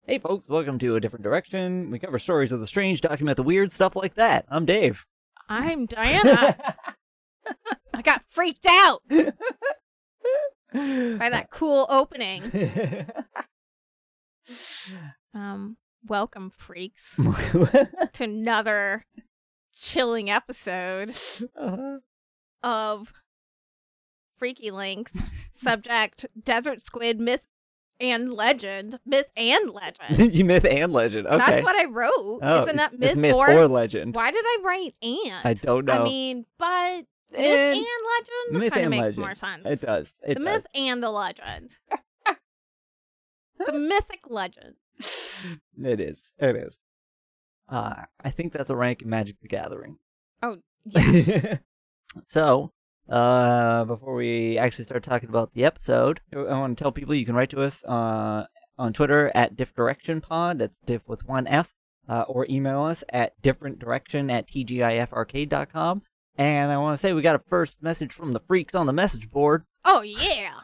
Hey folks, welcome to A Different Direction. We cover stories of the strange, document the weird, stuff like that. I'm Dave. I'm Diana. I got freaked out by that cool opening. Welcome, freaks, to another chilling episode of Freaky Links. Subject: Desert Squid Myth and Legend. Myth and Legend. You myth and legend. Okay. That's what I wrote. Oh, Isn't that it's myth, or legend? Why did I write and? I don't know. I mean, but myth and legend myth kind of and makes legend. more sense. It does. It The does. myth and the legend. It's a mythic legend. It is. It is. I think that's a rank in Magic the Gathering. Oh, yes. So, before we actually start talking about the episode, I want to tell people you can write to us on Twitter at diffdirectionpod, that's diff with one F, or email us at differentdirection@tgifarcade.com. And I want to say we got a first message from the freaks on the message board. Oh, yeah.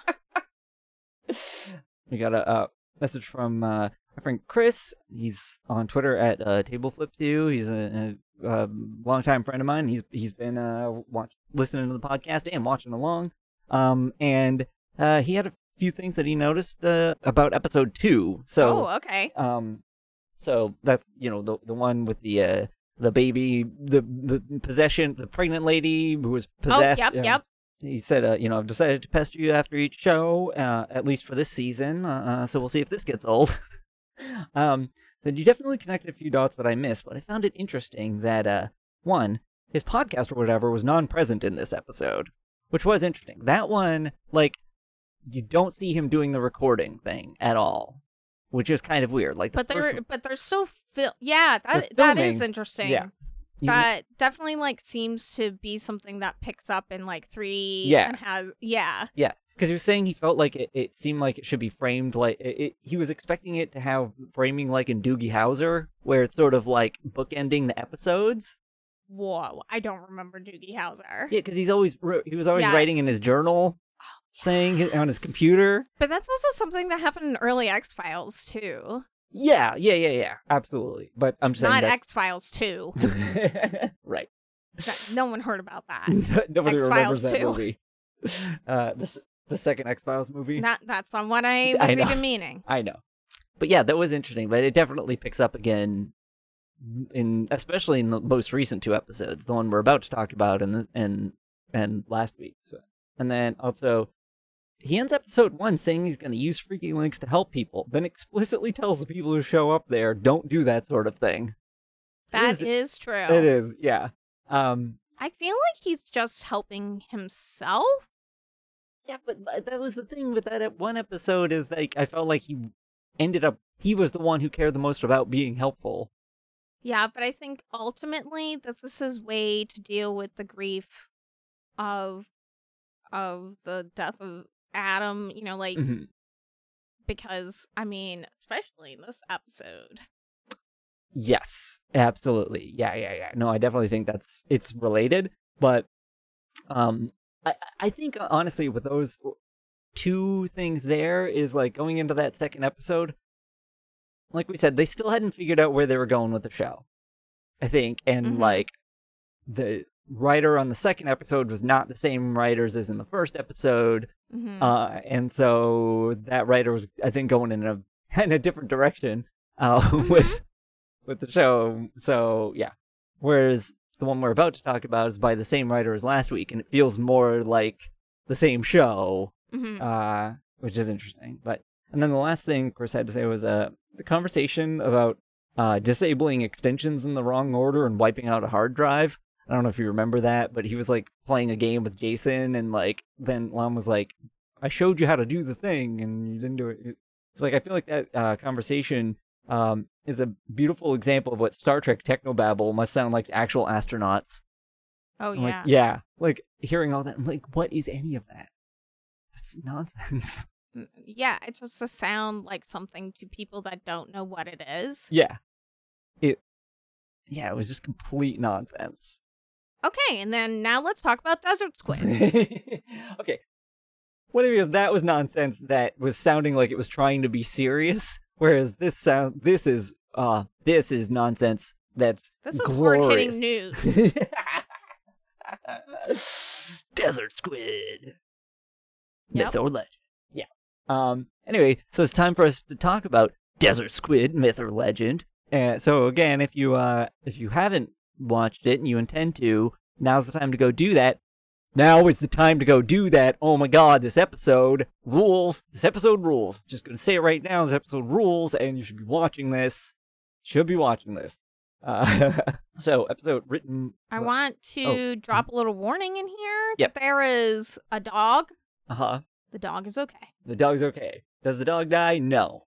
We got a message from my friend Chris. He's on Twitter at TableFlipStoo. He's a longtime friend of mine. He's been listening to the podcast and watching along. And he had a few things that he noticed about episode 2. So, okay. So that's the one with the baby, the possession, the pregnant lady who was possessed. Oh, yep. He said, I've decided to pester you after each show, at least for this season, so we'll see if this gets old. Then you definitely connected a few dots that I missed, but I found it interesting that, one, his podcast or whatever was non-present in this episode, which was interesting. That one, you don't see him doing the recording thing at all, which is kind of weird. But they're still that is interesting. Yeah. That definitely seems to be something that picks up in 3 Yeah. and has Yeah, because he was saying he felt like it seemed like it should be framed he was expecting it to have framing like in Doogie Howser, where it's sort of bookending the episodes. Whoa, I don't remember Doogie Howser. Yeah, because he was always Yes. writing in his journal thing on his computer. But that's also something that happened in early X-Files too. Yeah, absolutely. But I'm saying Not X-Files 2. Right. No one heard about that. Nobody remembers X-Files that 2. movie. The second X-Files movie. That's not what I was even meaning. I know. But yeah, that was interesting. But it definitely picks up again, especially in the most recent 2 episodes, the one we're about to talk about and last week. So. And then also, he ends episode 1 saying he's going to use Freaky Links to help people, then explicitly tells the people who show up there, don't do that sort of thing. That is true. It is, yeah. I feel like he's just helping himself. Yeah, but that was the thing with that one episode is I felt like he was the one who cared the most about being helpful. Yeah, but I think ultimately this is his way to deal with the grief of the death of Adam, Mm-hmm. Because, especially in this episode. Yes, absolutely. Yeah. No, I definitely think it's related, but I think honestly with those 2 things there is going into that second episode, like we said, they still hadn't figured out where they were going with the show, I think, and the writer on the second episode was not the same writers as in the first episode, and so that writer was, I think, going in a different direction with the show. So yeah, whereas the one we're about to talk about is by the same writer as last week, and it feels more like the same show, which is interesting. And then the last thing Chris had to say was the conversation about disabling extensions in the wrong order and wiping out a hard drive. I don't know if you remember that, but he was playing a game with Jason, and then Lon was like, I showed you how to do the thing and you didn't do it. It's I feel like that conversation is a beautiful example of what Star Trek technobabble must sound like to actual astronauts. Oh, yeah. Yeah. Hearing all that, I'm like, what is any of that? That's nonsense. Yeah, it's just to sound like something to people that don't know what it is. Yeah. It was just complete nonsense. Okay, and then now let's talk about desert squids. Okay. Whatever, that was nonsense that was sounding like it was trying to be serious, Whereas this is nonsense that's This is glorious. hard-hitting news. Desert squid. Yep. Myth or legend. Yeah. Anyway, so it's time for us to talk about desert squid, myth or legend. So again, if you haven't watched it and you intend to, now's the time to go do that. Now is the time to go do that. Oh my god, this episode rules. This episode rules. Just gonna say it right now, this episode rules, and you should be watching this. Should be watching this. So, episode written... I want to drop a little warning in here. Yep. That there is a dog. Uh-huh. The dog is okay. The dog's okay. Does the dog die? No.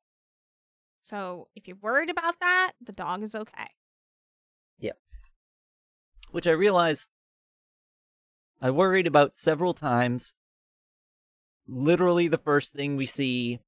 So if you're worried about that, the dog is okay. Yep. Which I realize I worried about several times. Literally the first thing we see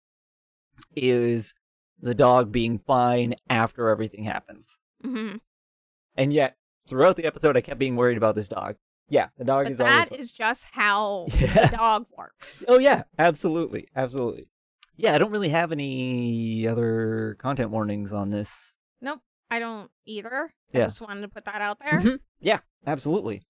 is the dog being fine after everything happens. Mm-hmm. And yet, throughout the episode, I kept being worried about this dog. Yeah, the dog But is that always... is just how Yeah. the dog works. Oh, yeah, absolutely. Absolutely. Yeah, I don't really have any other content warnings on this. Nope, I don't either. Yeah. I just wanted to put that out there. Mhm. Yeah, absolutely.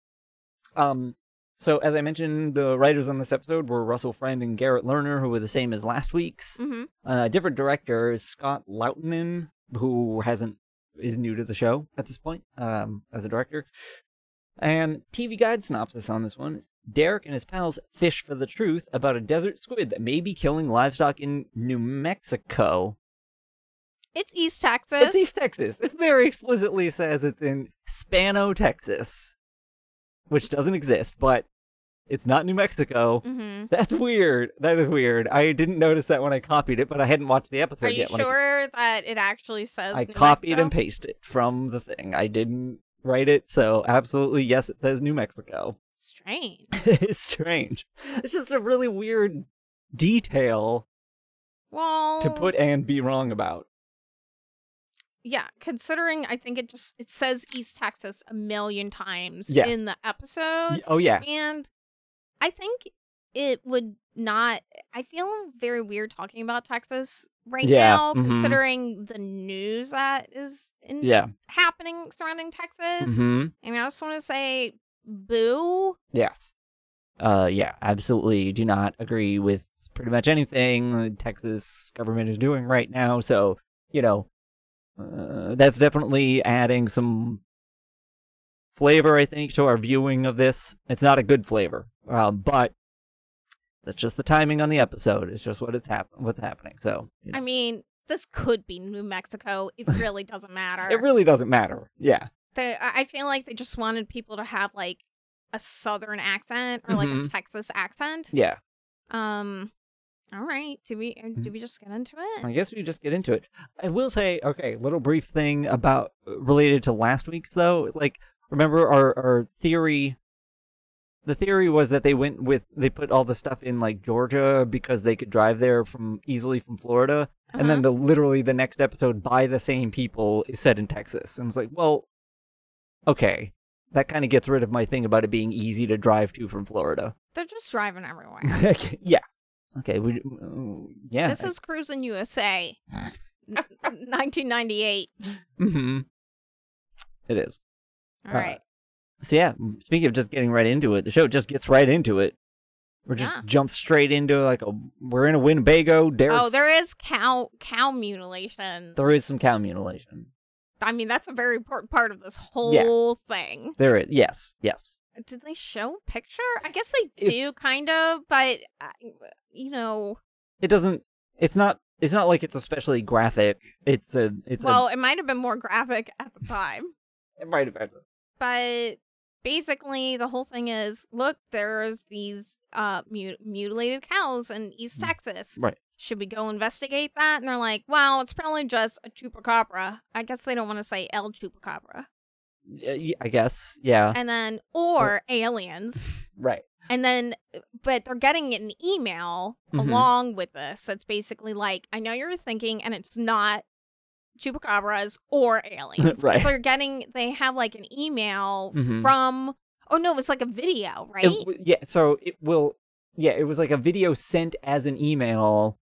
So as I mentioned, the writers on this episode were Russell Friend and Garrett Lerner, who were the same as last week's. Mm-hmm. Different director is Scott Lautinen, who is new to the show at this point as a director. And TV Guide synopsis on this one is Derek and his pals fish for the truth about a desert squid that may be killing livestock in New Mexico. It's East Texas. It's East Texas. It very explicitly says it's in Spano, Texas, which doesn't exist, but it's not New Mexico. Mm-hmm. That's weird. That is weird. I didn't notice that when I copied it, but I hadn't watched the episode Are you yet. sure that it actually says I New copied Mexico? and pasted from the thing. I didn't write it, so absolutely, yes, it says New Mexico. Strange. It's strange. It's just a really weird detail Well, to put and be wrong about. yeah, considering I think it says East Texas a million times Yes. in the episode. Oh, yeah. And I think it would not. I feel very weird talking about Texas right Yeah, now, mhm. considering the news that is Yeah. happening surrounding Texas. Mm-hmm. And I just want to say, boo. Yes. Yeah, absolutely do not agree with pretty much anything the Texas government is doing right now. So, that's definitely adding some flavor, I think, to our viewing of this. It's not a good flavor, but that's just the timing on the episode. It's just what's happening. So, I mean, this could be New Mexico. It really doesn't matter. it really doesn't matter. Yeah. I feel like they just wanted people to have like a Southern accent or like a Mhm. Texas accent. Yeah. All right. Do we just get into it? I guess we just get into it. I will say, okay, little brief thing about related to last week's though. Like, remember our theory? The theory was that they put all the stuff in like Georgia because they could drive there easily from Florida, and then literally the next episode by the same people is set in Texas, and it's like, well, okay, that kind of gets rid of my thing about it being easy to drive to from Florida. They're just driving everywhere. Yeah. Okay. Yeah. This is Cruising USA, 1998. Mm-hmm. It is. All right. So yeah, speaking of just getting right into it, the show just gets right into it. We're just jump straight into we're in a Winnebago. Oh, there is cow mutilation. There is some cow mutilation. I mean, that's a very important part of this whole thing. There is, yes. Did they show a picture? I guess they do, kind of, but it doesn't. It's not like it's especially graphic. It might have been more graphic at the time. It might have been. But basically, the whole thing is, look, there's these mutilated cows in East Texas. Right. Should we go investigate that? And they're like, well, it's probably just a chupacabra. I guess they don't want to say El Chupacabra. I guess, yeah. And then, or aliens. Right. And then, but they're getting an email along with this that's basically like, I know you're thinking, and it's not chupacabras or aliens. Right. They have like an email from, oh no, it's like a video, right? It was like a video sent as an email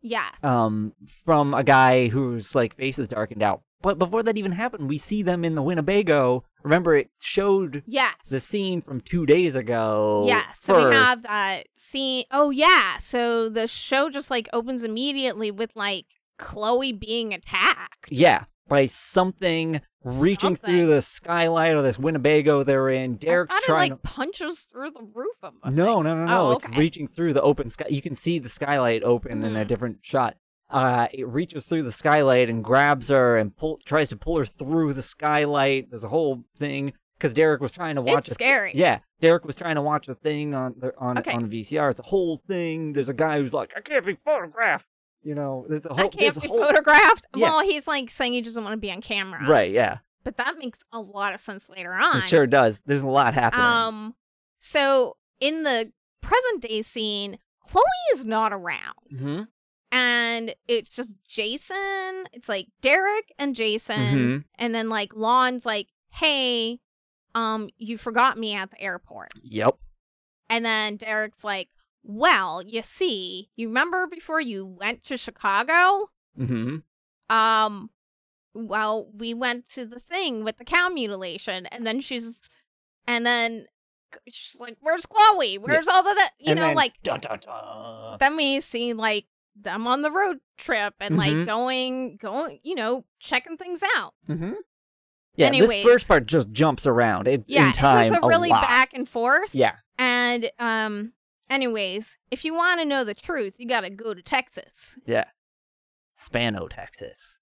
Yes. From a guy whose like face is darkened out. But before that even happened, we see them in the Winnebago. Remember, it showed yes. the scene from 2 days ago. Yes. So we have that scene. Oh yeah. So the show just like opens immediately with like Chloe being attacked. Yeah, by something reaching through the skylight of this Winnebago they're in. Derek's trying to punches through the roof of the No. Oh, it's reaching through the open sky. You can see the skylight open in a different shot. It reaches through the skylight and grabs her and tries to pull her through the skylight. There's a whole thing because Derek was trying to watch. It's scary. Yeah, Derek was trying to watch a thing on the VCR. It's a whole thing. There's a guy who's like, I can't be photographed. You know, there's a whole. I can't be photographed. Yeah. Well, he's like saying he doesn't want to be on camera. Right. Yeah. But that makes a lot of sense later on. It sure does. There's a lot happening. So in the present day scene, Chloe is not around. Mm-hmm. And it's just Jason. It's like Derek and Jason. Mm-hmm. And then like Lon's like, hey, you forgot me at the airport. Yep. And then Derek's like, well, you see, you remember before you went to Chicago? Mm-hmm. Well, we went to the thing with the cow mutilation. And then she's like, where's Chloe? Where's all the, you know, like, dun, dun, dun. Then we see like them on the road trip and like going, you know, checking things out. Mm-hmm. Yeah, anyways, this first part just jumps around in time it's just a really lot. back and forth. Yeah. And anyways, if you want to know the truth, you got to go to Texas. Yeah. Spano, Texas.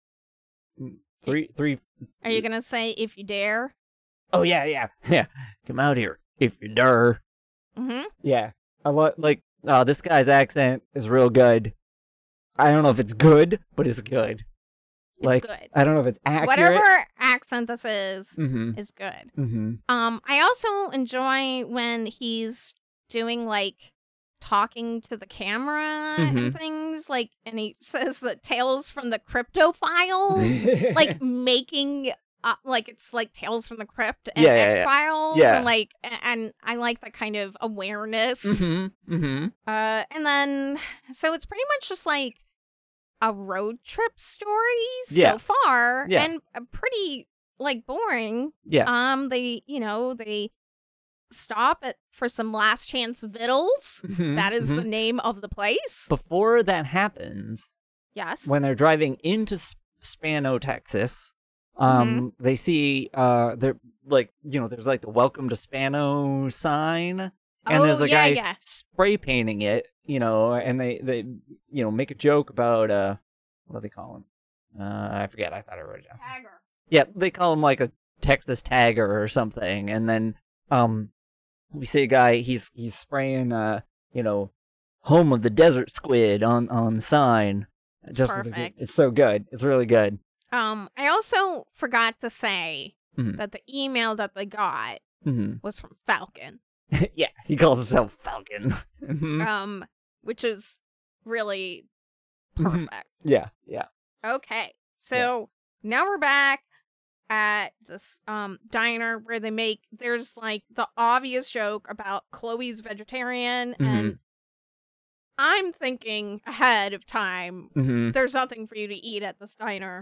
Three. Are you gonna say if you dare? Oh yeah. Come out here if you dare. Mm-hmm. Yeah, I like. This guy's accent is real good. I don't know if it's good, but it's good. It's good. I don't know if it's accurate. Whatever accent this is good. Mm-hmm. I also enjoy when he's doing like talking to the camera and things like, and he says that Tales from the Crypto Files, like making like it's like Tales from the Crypt and X-Files, and like, and I like that kind of awareness. And then so it's pretty much just like a road trip story so far, and pretty like boring. They stop for some last chance vittles. That is the name of the place. Before that happens, yes, when they're driving into Spano, Texas, they see they're like, you know, there's like the Welcome to Spano sign, and there's a guy spray painting it, you know, and they you know, make a joke about what do they call him? I forget. I thought I wrote it down. Tagger. Yeah, they call him like a Texas Tagger or something, and then we see a guy, he's spraying you know, home of the desert squid on the sign. It's perfect. It's so good. It's really good. I also forgot to say that the email that they got was from Falcon. Yeah, he calls himself Falcon. Which is really perfect. Yeah. Okay, so now we're back at this diner where there's like the obvious joke about Chloe's vegetarian, and I'm thinking ahead of time, there's nothing for you to eat at this diner.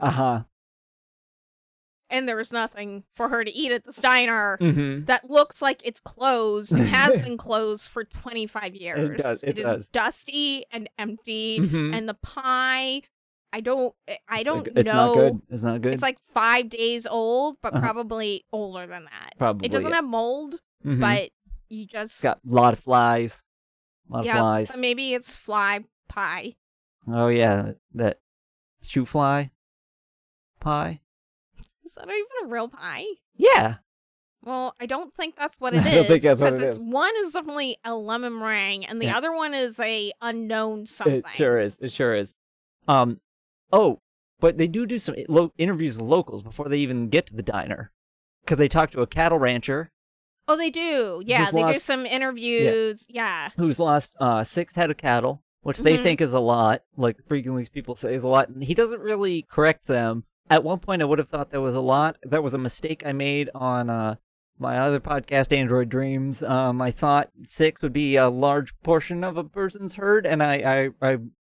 And there was nothing for her to eat at this diner that looks like it's closed and has been closed for 25 years. It does. Is dusty and empty, and the pie, I don't know. It's not good. It's not good. It's like 5 days old, but probably older than that. Probably. It doesn't have mold, but you just... It's got a lot of flies. A lot of flies. So maybe it's fly pie. Oh, yeah. That shoe fly pie. Is that even a real pie? Yeah. Well, I don't think that's what it is. I don't think that's what it is. One is definitely a lemon meringue, and the other one is a unknown something. It sure is. Oh, but they do some interviews with locals before they even get to the diner, because they talk to a cattle rancher. Oh, they do. Yeah, they do some interviews. Yeah. Who's lost 6 head of cattle, which they think is a lot. Like frequently people say is a lot, and he doesn't really correct them. At one point, I would have thought that was a lot. That was a mistake I made on my other podcast, Android Dreams. I thought 6 would be a large portion of a person's herd, and I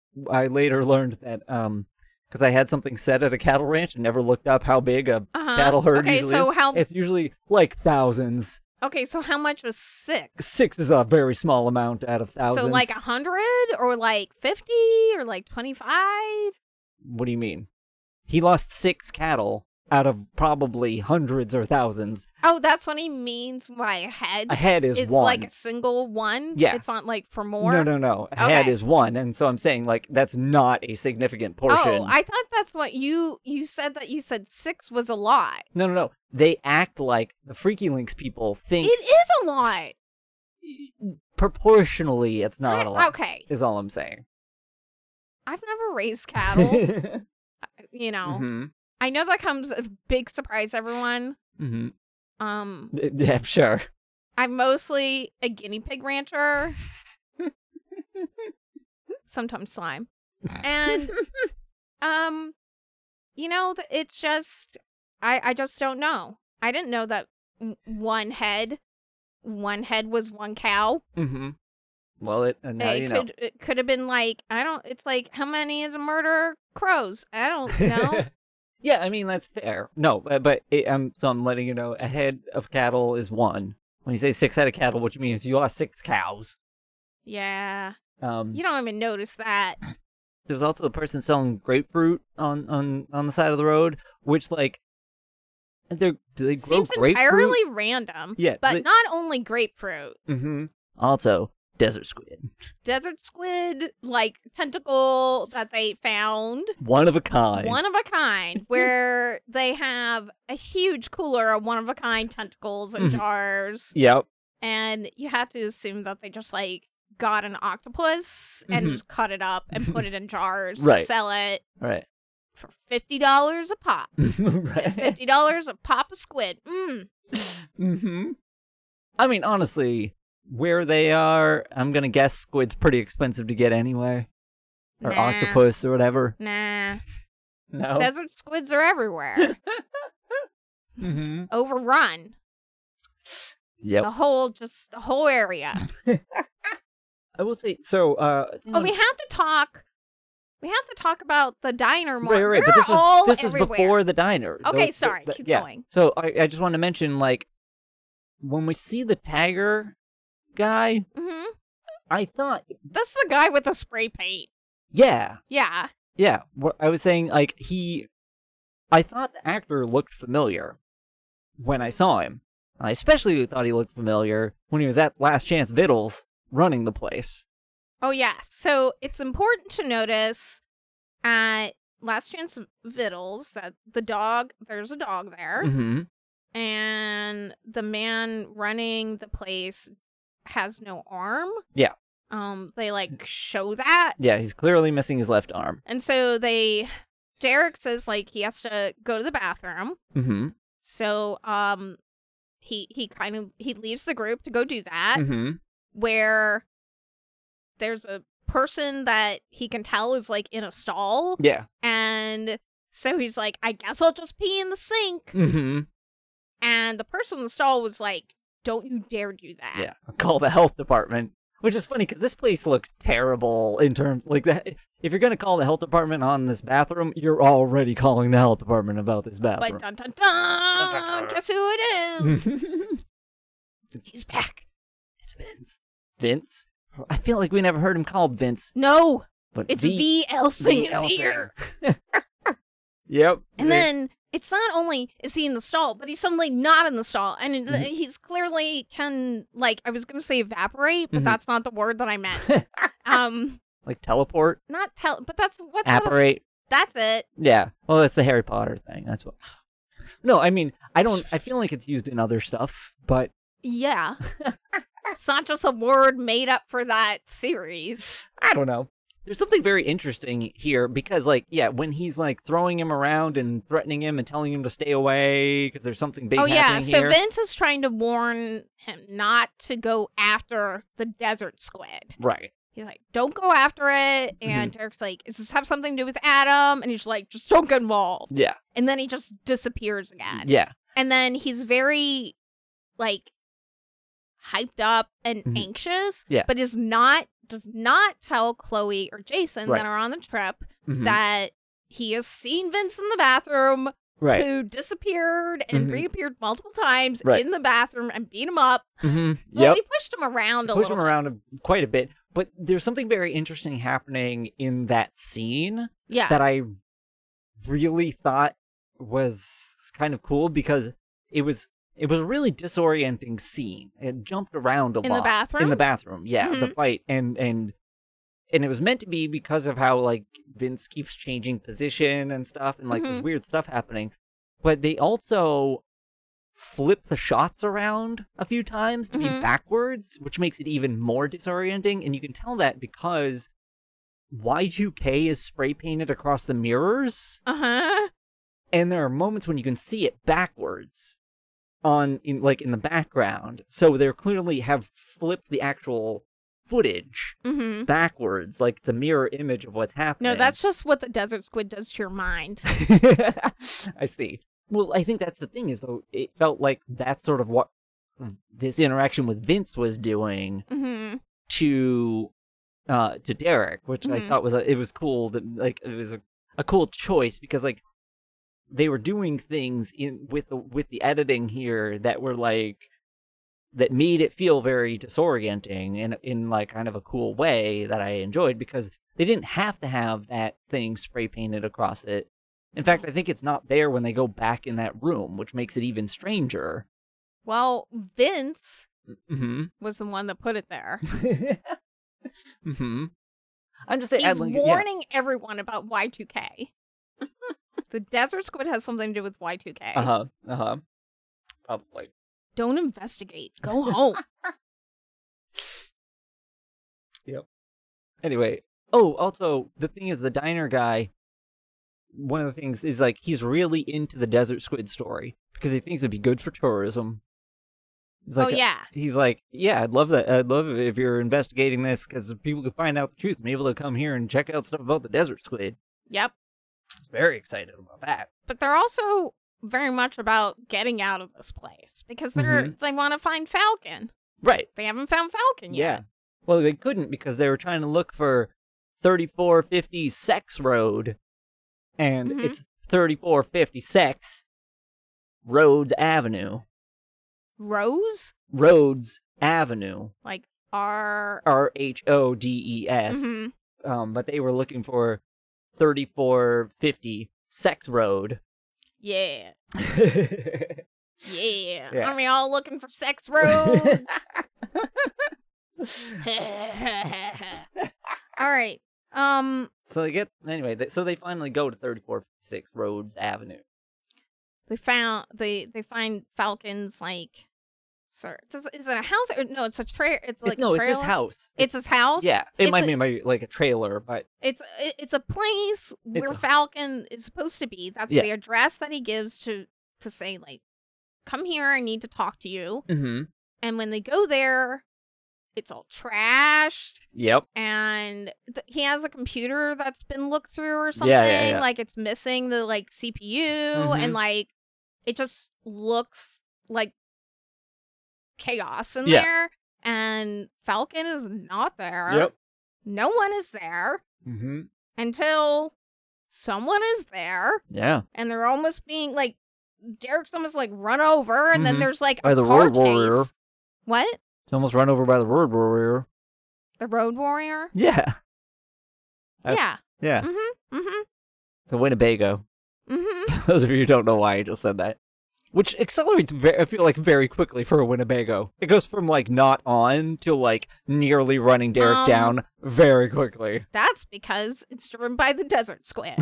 I later learned that because I had something set at a cattle ranch and never looked up how big a cattle herd usually is. It's usually like thousands. Okay, so how much was 6? 6 is a very small amount out of thousands. So like 100 or like 50 or like 25? What do you mean? He lost 6 cattle out of probably hundreds or thousands. Oh, that's what he means by a head? A head is it's one. Like a single one? Yeah. It's not like for more? No. A head is one. And so I'm saying, like, that's not a significant portion. Oh, I thought that's what you said, that you said 6 was a lot. No. They act like the Freaky Links people think... It is a lot. Proportionally, it's not a lot. Okay. Is all I'm saying. I've never raised cattle. You know. Mm-hmm. I know that comes a big surprise, everyone. Mm-hmm. Yeah, sure. I'm mostly a guinea pig rancher. Sometimes slime. And, you know, it's just, I just don't know. I didn't know that one head was one cow. Mm-hmm. Well, now you know. It could have been like, it's like, how many is a murder? Crows. I don't know. Yeah, I mean, that's fair. No, but so I'm letting you know, a head of cattle is 1. When you say 6 head of cattle, what you mean is you lost 6 cows. Yeah. You don't even notice that. There's also a person selling grapefruit on the side of the road, which, like, do they grow Seems grapefruit? entirely random. Yeah. But not only grapefruit. Mm-hmm. Also, desert squid. Desert squid, like, tentacle that they found. One of a kind. Where they have a huge cooler of one-of-a-kind tentacles in jars. Yep. And you have to assume that they just, like, got an octopus and just cut it up and put it in jars to sell it. Right. For $50 a pop. Right. $50 a pop of squid. Mm-hmm. I mean, honestly... Where they are, I'm gonna guess squid's pretty expensive to get anyway. Or octopus or whatever. Nah. No? Desert squids are everywhere. Mm-hmm. Overrun. Yep. The whole area. I will say, so, we have to talk about the diner more. Right, but this is before the diner. Okay, sorry, keep going. So, I just want to mention, like, when we see the tagger guy, I thought that's the guy with the spray paint. Yeah. I was saying, like, I thought the actor looked familiar when I saw him. I especially thought he looked familiar when he was at Last Chance Vittles running the place. Oh yeah, so it's important to notice at Last Chance Vittles that there's a dog there, and the man running the place has no arm. Yeah. They like show that. Yeah, he's clearly missing his left arm. And so Derek says like he has to go to the bathroom. Mm-hmm. So he leaves the group to go do that. Mm-hmm. Where there's a person that he can tell is like in a stall. Yeah. And so he's like, I guess I'll just pee in the sink. Mm-hmm. And the person in the stall was like, don't you dare do that. Yeah, call the health department. Which is funny, because this place looks terrible in terms... Like, that. If you're going to call the health department on this bathroom, you're already calling the health department about this bathroom. But dun-dun-dun! Guess who it is? He's back. It's Vince. Vince? I feel like we never heard him called Vince. No, but it's V. Elsing is here. Yep. And then... It's not only is he in the stall, but he's suddenly not in the stall. And he's clearly can, like, I was going to say evaporate, but that's not the word that I meant. Like teleport? But what's apparate? That's it. Yeah. Well, that's the Harry Potter thing. That's what. No, I mean, I feel like it's used in other stuff, but. Yeah. It's not just a word made up for that series. I don't know. There's something very interesting here because, like, yeah, when he's, like, throwing him around and threatening him and telling him to stay away because there's something big happening here. So Vince is trying to warn him not to go after the desert squid. Right. He's like, don't go after it. And Derek's like, does this have something to do with Adam? And he's like, just don't get involved. Yeah. And then he just disappears again. Yeah. And then he's very, like, hyped up and Mhm. anxious, Yeah. but does not tell Chloe or Jason Right. that are on the trip Mhm. that he has seen Vince in the bathroom, Right. who disappeared and Mhm. reappeared multiple times Right. in the bathroom and beat him up. Mhm. Well, Yep. he pushed him around a Push little him bit. around quite a bit, but there's something very interesting happening in that scene Yeah. that I really thought was kind of cool because it was a really disorienting scene. It jumped around a lot In the bathroom? in the bathroom. Yeah, the Mhm. fight and it was meant to be because of how like Vince keeps changing position and stuff and like there's Mhm. weird stuff happening. But they also flip the shots around a few times to be Mhm. backwards, which makes it even more disorienting. And you can tell that because Y2K is spray painted across the mirrors, Uh-huh. and there are moments when you can see it backwards in the background. So they clearly have flipped the actual footage Mm-hmm. backwards, like the mirror image of what's happening. No, that's just what the desert squid does to your mind. I see. Well, I think that's the thing is though it felt like that's sort of what this interaction with Vince was doing Mm-hmm. to Derek, which I Mhm. thought it was cool. It was a cool choice because like they were doing things with the editing here that were like that made it feel very disorienting in like kind of a cool way that I enjoyed because they didn't have to have that thing spray painted across it. In fact, I think it's not there when they go back in that room, which makes it even stranger. Well, Vince Mm-hmm. was the one that put it there. Mm-hmm. I'm just saying. He's yeah. warning everyone about Y2K. The desert squid has something to do with Y2K. Uh-huh. Probably. Don't investigate. Go home. Yep. Anyway. Oh, also, the thing is, the diner guy, one of the things is, like, he's really into the desert squid story because he thinks it'd be good for tourism. He's like, yeah. He's like, yeah, I'd love that. I'd love it if you're investigating this because people could find out the truth and be able to come here and check out stuff about the desert squid. Yep. He's very excited about that. But they're also very much about getting out of this place because they want to find Falcon. Right. They haven't found Falcon yet. Yeah. Well, they couldn't because they were trying to look for 3450 Sex Road, and Mhm. it's 3450 Sex Rhodes Avenue. Rose? Rhodes Avenue. Like R. RHODES. Mhm. But they were looking for 3450 Sex Road. Yeah. Yeah. Aren't we all looking for Sex Road? All right. So they finally go to 3456 Rhodes Avenue. They find Falcon's like, sir. Is it a house or no? It's a trailer. It's like No, a it's his trailer? house. It's his house. Yeah, it It's might be like a trailer, but It's a place where Falcon is supposed to be. That's Yeah. the address that he gives to say like, come here. I need to talk to you. mm-hmm. And when they go there, it's all trashed. Yep. And he has a computer that's been looked through or something. Yeah. Like it's missing the like CPU Mhm. and like it just looks like chaos in Yeah. there. And Falcon is not there. Yep. No one is there Mm-hmm. until someone is there. Yeah. And they're almost being like Derek's almost like run over, and then Mhm. there's like By a the car road warrior. chase. What? It's almost run over by the road warrior. The road warrior? Yeah. Yeah. Yeah. Mm-hmm. Mm-hmm. The Winnebago. Mm-hmm. Those of you who don't know why I just said that. Which accelerates, I feel like, very quickly for a Winnebago. It goes from, like, not on to, like, nearly running Derek down very quickly. That's because it's driven by the desert squid.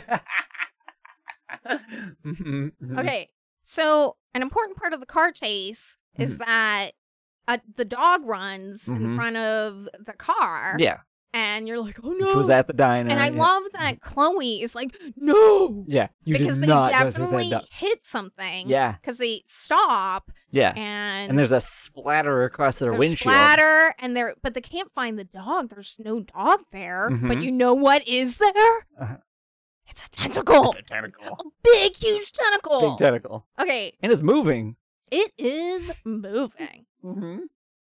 Mhm, mhm. Okay, so an important part of the car chase is that the dog runs in Mhm. front of the car. Yeah. And you're like, oh no. Which was at the diner. And I yeah. love that Chloe is like, no. Yeah. You Because did they not just hit that definitely dog. hit something. Yeah. Because they stop Yeah. and there's a splatter across their there's windshield. splatter and but they can't find the dog. There's no dog there. But Mhm. you know what is there? Uh-huh. It's a tentacle. It's a tentacle. A big, huge tentacle. Big tentacle. Okay, And it's moving. it is moving. Mm-hmm.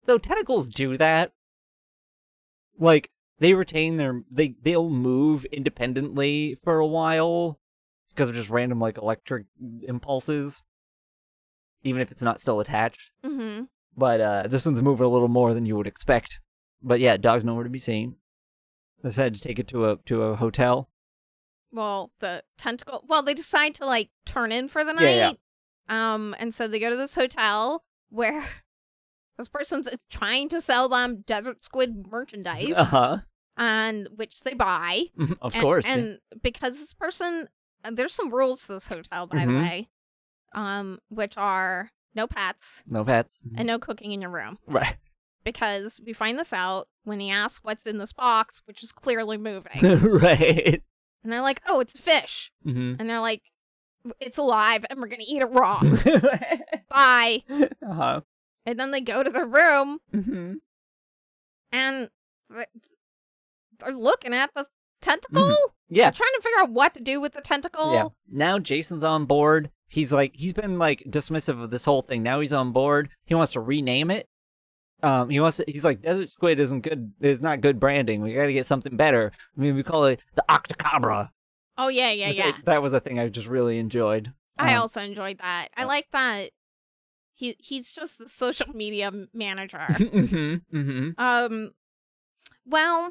Though tentacles do that. Like, they retain they'll move independently for a while because of just random, like, electric impulses. Even if it's not still attached. Mm-hmm. But this one's moving a little more than you would expect. But yeah, dog's nowhere to be seen. They decided to take it to a hotel. Well, the tentacle... Well, they decide to, like, turn in for the night. Yeah. And so they go to this hotel where this person's trying to sell them desert squid merchandise. Uh-huh. And which they buy. Of course. And because this person... There's some rules to this hotel, by the way. Which are no pets. No pets. And no cooking in your room. Right. Because we find this out when he asks what's in this box, which is clearly moving. Right. And they're like, oh, it's a fish. Mm-hmm. And they're like, it's alive and we're going to eat it raw. Bye. Uh-huh. And then they go to their room and they're looking at the tentacle. Yeah. They're trying to figure out what to do with the tentacle. Yeah. Now Jason's on board. He's been like dismissive of this whole thing. Now he's on board. He wants to rename it. He's like, Desert Squid is not good branding. We gotta get something better. I mean, we call it the Octocabra. Oh, yeah. That was a thing I just really enjoyed. I also enjoyed that. I like that he's just the social media manager. Well,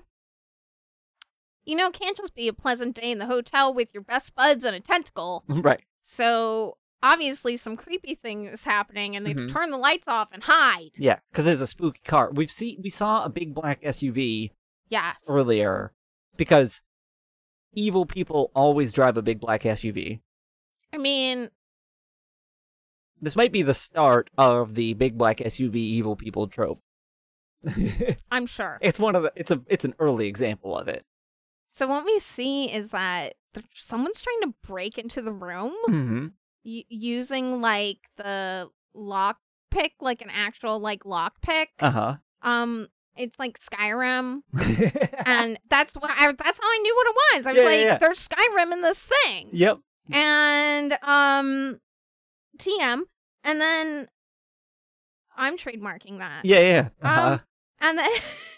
it can't just be a pleasant day in the hotel with your best buds and a tentacle. Right. So obviously some creepy thing is happening and they turn the lights off and hide. Yeah, because there's a spooky car. We saw a big black SUV earlier because evil people always drive a big black SUV. I mean, this might be the start of the big black SUV evil people trope. I'm sure. It's an early example of it. So what we see is that someone's trying to break into the room using like the lock pick, like an actual like lock pick. It's like Skyrim, and that's how I knew what it was. I was there's Skyrim in this thing. Yep. And TM, and then I'm trademarking that. Yeah. And then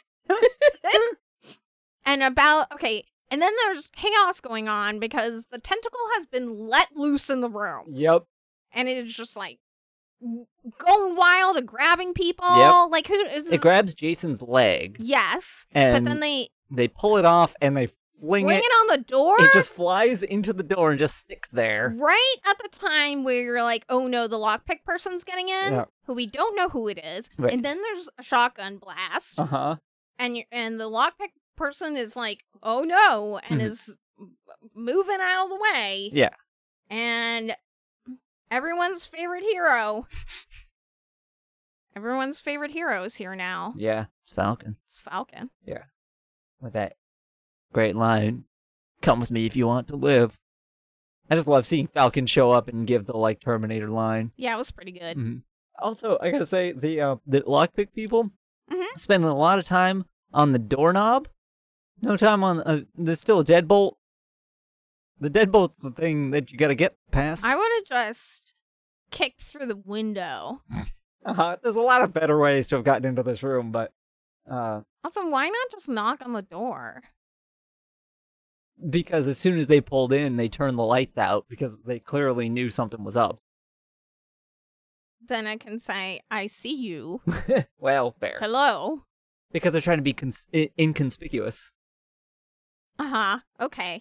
and then there's chaos going on because the tentacle has been let loose in the room. Yep. And it is just like going wild and grabbing people. Yep. Like it grabs Jason's leg. Yes. And but then they pull it off and they fling it on the door. It just flies into the door and just sticks there. Right at the time where you're like, oh no, the lockpick person's getting in, who we don't know who it is. Right. And then there's a shotgun blast. And the lockpick person is like, oh no, and is moving out of the way. Yeah. And everyone's favorite hero. Everyone's favorite hero is here now. Yeah, it's Falcon. Yeah. With that great line, come with me if you want to live. I just love seeing Falcon show up and give the like Terminator line. Yeah, it was pretty good. Also, I gotta say, the lockpick people spending a lot of time on the doorknob. No time on... there's still a deadbolt. The deadbolt's the thing that you gotta get past. I would have just kicked through the window. There's a lot of better ways to have gotten into this room, but... Also, why not just knock on the door? Because as soon as they pulled in, they turned the lights out because they clearly knew something was up. Then I can say, I see you. Well, fair. Hello? Because they're trying to be inconspicuous. Okay.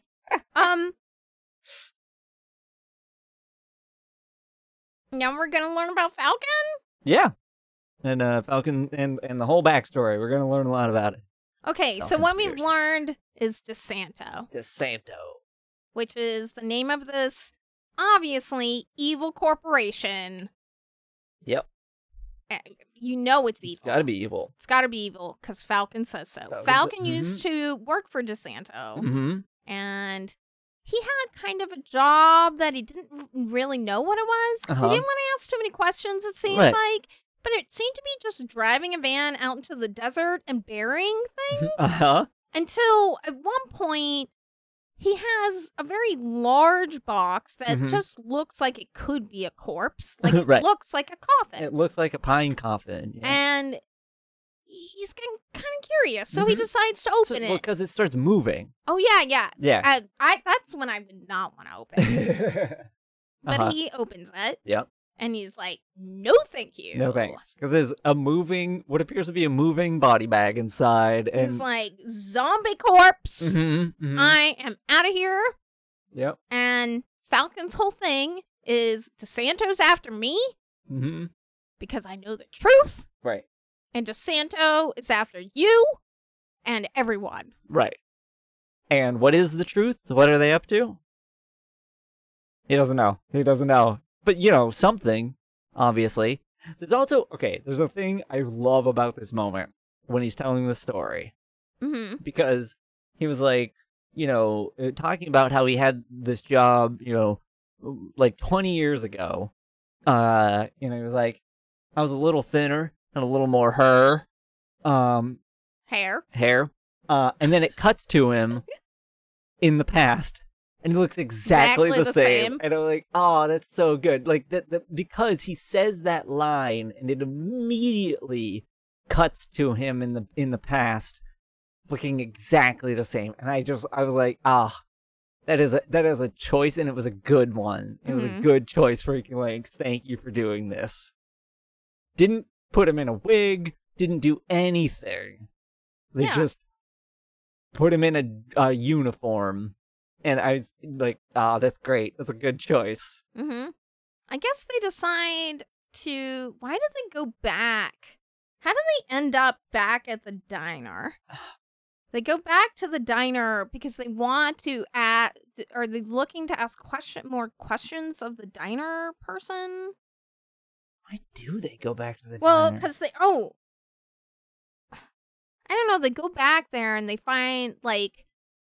Now we're gonna learn about Falcon? Yeah. And Falcon and the whole backstory. We're gonna learn a lot about it. Okay, so what we've learned is DeSanto. Which is the name of this, obviously, evil corporation. Yep. You know it's evil. It's gotta be evil. It's gotta be evil, because Falcon says so. Falcon used to work for DeSanto. And he had kind of a job that he didn't really know what it was, because he didn't want to ask too many questions, it seems like. But it seemed to be just driving a van out into the desert and burying things. Until at one point, he has a very large box that just looks like it could be a corpse. Like, it looks like a coffin. It looks like a pine coffin. Yeah. And he's getting kind of curious, so he decides to open it. Well, because it starts moving. Oh, yeah. Yeah. That's when I would not want to open it. But he opens it. Yep. And he's like, no, thank you. No thanks. Because there's what appears to be a moving body bag inside. And he's like, zombie corpse. I am out of here. Yep. And Falcon's whole thing is DeSanto's after me. Because I know the truth. Right. And DeSanto is after you and everyone. Right. And what is the truth? What are they up to? He doesn't know. But, something, obviously. There's also, there's a thing I love about this moment when he's telling the story. Because he was like, talking about how he had this job, like 20 years ago. He was like, I was a little thinner and a little more hair. And then it cuts to him in the past. And he looks exactly the same. And I'm like, oh, that's so good. Like, because he says that line, and it immediately cuts to him in the past, looking exactly the same. And I was like, that is a choice, and it was a good one. It was a good choice for Freaky Lanks. Thank you for doing this. Didn't put him in a wig, didn't do anything. They just put him in a uniform. And I was like, that's great. That's a good choice. I guess they decide to... Why did they go back? How do they end up back at the diner? They go back to the diner because they want to ask... Are they looking to ask more questions of the diner person? Why do they go back to the diner? Well, because they... I don't know. They go back there and they find, like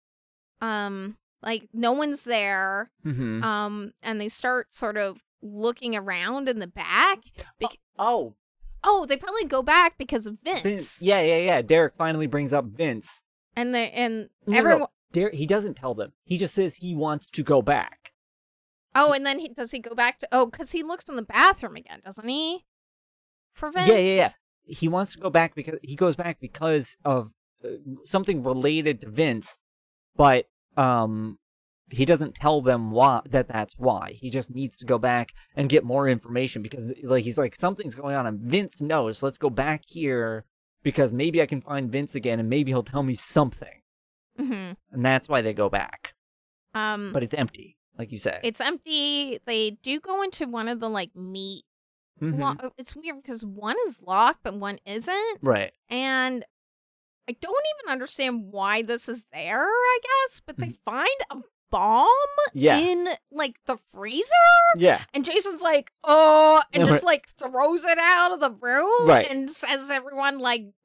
no one's there, and they start sort of looking around in the back. They probably go back because of Vince. Yeah. Derek finally brings up Vince, and everyone. No. Derek, he doesn't tell them. He just says he wants to go back. Oh, and then does he go back to? Oh, because he looks in the bathroom again, doesn't he? For Vince. Yeah. He wants to go back because he goes back because of something related to Vince, but. He doesn't tell them that's why. He just needs to go back and get more information because, he's like, something's going on and Vince knows. Let's go back here because maybe I can find Vince again and maybe he'll tell me something. And that's why they go back. But it's empty, like you said. It's empty. They do go into one of the, meat. It's weird because one is locked, but one isn't. Right. And I don't even understand why this is there, I guess, but they find a bomb in, the freezer? Yeah. And Jason's like, oh, and just, throws it out of the room and says everyone,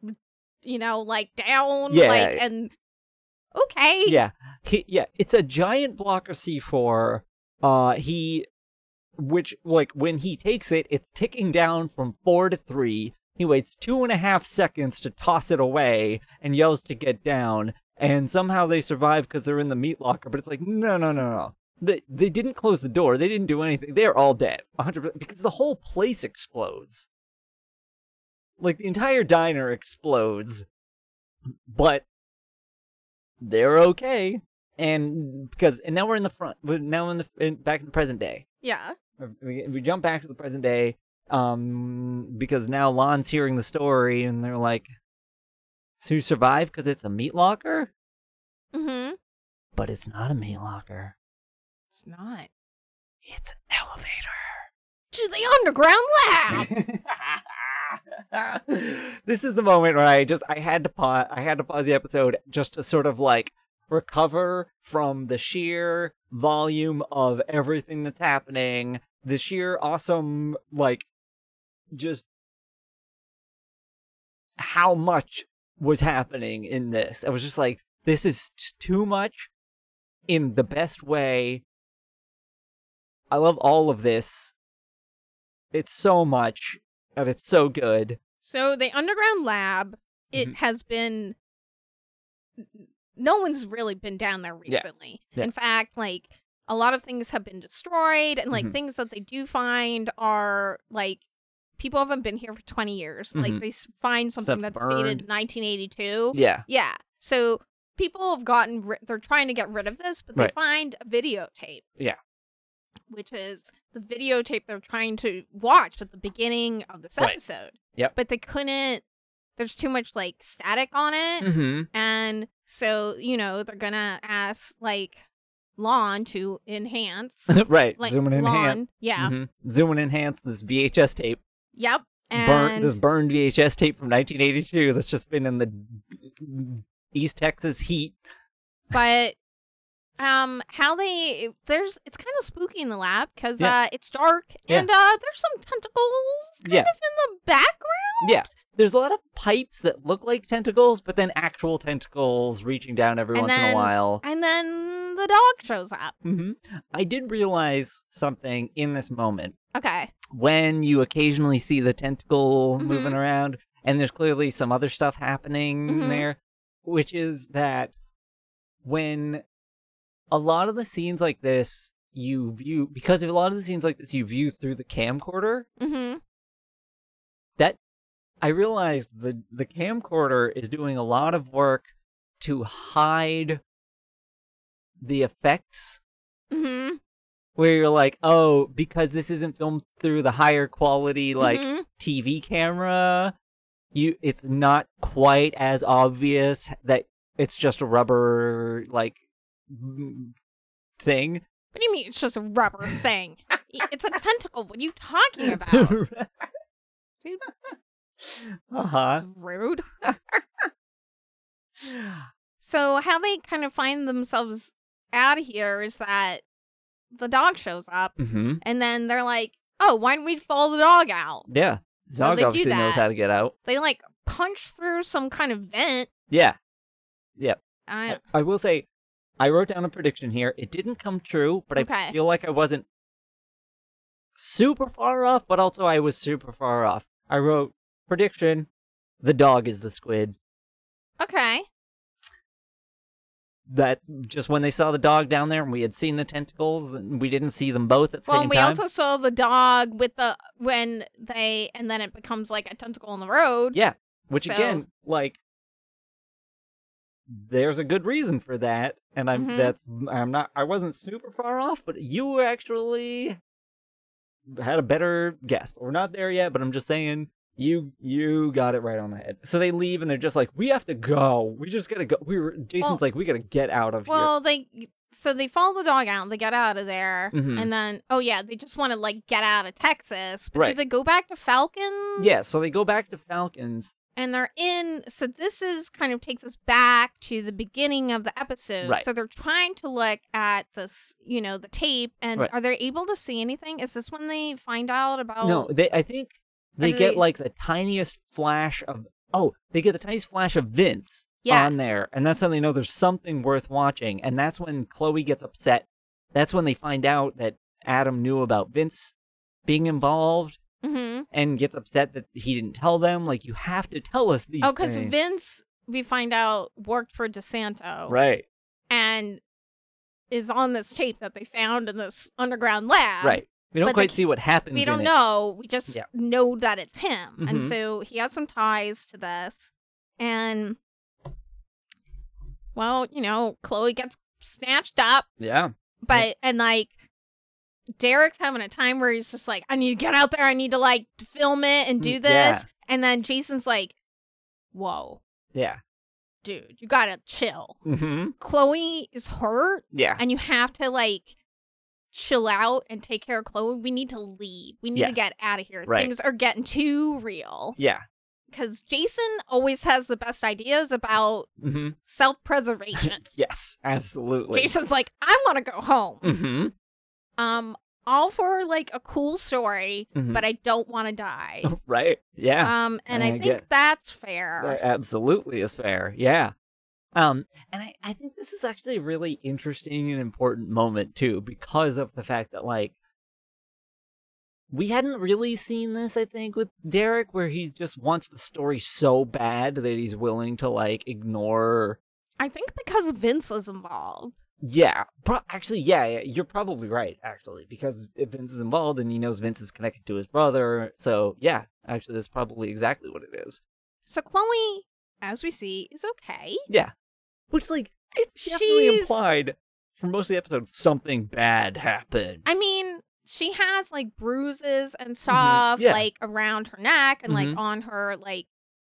down, and okay. Yeah. It's a giant block of C4. Which, when he takes it, it's ticking down from 4 to 3. He waits 2.5 seconds to toss it away and yells to get down. And somehow they survive because they're in the meat locker. But it's like, no. They didn't close the door. They didn't do anything. They're all dead. 100%. Because the whole place explodes. The entire diner explodes. But they're okay. And now we're in the front. We're now back in the present day. Yeah. We jump back to the present day. Because now Lon's hearing the story, and they're like, "So you survive because it's a meat locker?" But it's not a meat locker. It's not. It's an elevator to the underground lab. This is the moment where I had to pause the episode just to sort of recover from the sheer volume of everything that's happening, the sheer awesome just how much was happening in this. I was just like, this is too much in the best way. I love all of this. It's so much, and it's so good. So the underground lab, it has been... No one's really been down there recently. Yeah. In fact, a lot of things have been destroyed, and things that they do find are people haven't been here for 20 years. Like, Mhm. they find something Stuff's that's dated burned. 1982. Yeah. Yeah. So people have they're trying to get rid of this, but they Right. find a videotape. Yeah. Which is the videotape they're trying to watch at the beginning of this Right. episode. Yep. But they couldn't, there's too much, like, static on it. Mm-hmm. And so, they're gonna ask, like, Lon to enhance. Right. Like, Zoom and enhance. Lon. Yeah. Mm-hmm. Zoom and enhance this VHS tape. Yep. And This burned VHS tape from 1982 that's just been in the East Texas heat. But it's kind of spooky in the lab because Yeah. it's dark Yeah. and there's some tentacles kind of in the background. Yeah. There's a lot of pipes that look like tentacles, but then actual tentacles reaching down every And once in a then- while. And then the dog shows up. Hmm. I did realize something in this moment. Okay. When you occasionally see the tentacle Mhm. moving around, and there's clearly some other stuff happening Mhm. there, which is that when a lot of the scenes like this you view through the camcorder, Mm-hmm. I realized the camcorder is doing a lot of work to hide the effects, Mm-hmm. where you're like, oh, because this isn't filmed through the higher quality, like, Mhm. TV camera, it's not quite as obvious that it's just a rubber, like, thing. What do you mean it's just a rubber thing? It's a tentacle. What are you talking about? Dude, Uh-huh. it's rude. So how they kind of find themselves out of here is that the dog shows up, Mm-hmm. and then they're like, oh, why don't we follow the dog out? Yeah. So Dog they do obviously knows that. how to get out. They, like, punch through some kind of vent. Yeah. I I will say, I wrote down a prediction here. It didn't come true, but I Okay. feel like I wasn't super far off, but also I was super far off. I wrote, prediction, the dog is the squid. Okay. That's just when they saw the dog down there and we had seen the tentacles and we didn't see them both at the Well, same we time. also saw the dog and then it becomes like a tentacle in the road. Yeah, which So- again, like, there's a good reason for that, and Mhm. I wasn't super far off, but you actually had a better guess. But we're not there yet, but I'm just saying, you got it right on the head. So they leave and they're just like, we have to go. We just gotta go. Jason's like, we gotta get out of here. Well, they follow the dog out and they get out of there, Mhm. and then they just want to, like, get out of Texas. But do Right. they go back to Falcons? Yeah, so they go back to Falcons. And they're in. So this is kind of takes us back to the beginning of the episode. Right. So they're trying to look at this, the tape, and Right. are they able to see anything? Is this when they find out about? No, I think they Are get they- like the tiniest flash of. Oh, they get the tiniest flash of Vince Yeah. on there, and that's how they know there's something worth watching. And that's when Chloe gets upset. That's when they find out that Adam knew about Vince being involved, Mm-hmm. and gets upset that he didn't tell them. Like, you have to tell us these. Oh, because things. Vince, we find out, worked for DeSanto. Right, And is on this tape that they found in this underground lab. right. We don't but quite they- see what happens. We in don't it. know. We just Yeah. know that it's him. And Mhm. so he has some ties to this. And, well, Chloe gets snatched up. Yeah, And, like, Derek's having a time where he's just like, I need to get out there. I need to, like, film it and do this. Yeah. And then Jason's like, whoa, yeah. dude, you gotta chill. Mm-hmm. Chloe is hurt. Yeah. And you have to, like, chill out and take care of Chloe. We need to leave. We need Yeah. to get out of here. Right. Things are getting too real. Yeah. Because Jason always has the best ideas about Mm-hmm. self-preservation. Yes, absolutely. Jason's like, I want to go home. Mm-hmm. All for, like, a cool story, Mhm. but I don't want to die. Right. Yeah. And I I think get- that's fair. That absolutely is fair. Yeah. And I think this is actually a really interesting and important moment too, because of the fact that, like, we hadn't really seen this, I think, with Derek, where he just wants the story so bad that he's willing to, like, ignore. I think because Vince is involved. Yeah. Actually, yeah, you're probably right, actually, because if Vince is involved and he knows Vince is connected to his brother, so yeah, actually, that's probably exactly what it is. So Chloe, as we see, is okay. Yeah. Which, like, it's definitely She's- implied for most of the episodes something bad happened. I mean, she has like bruises and stuff Yeah. like around her neck and like Mhm. on her like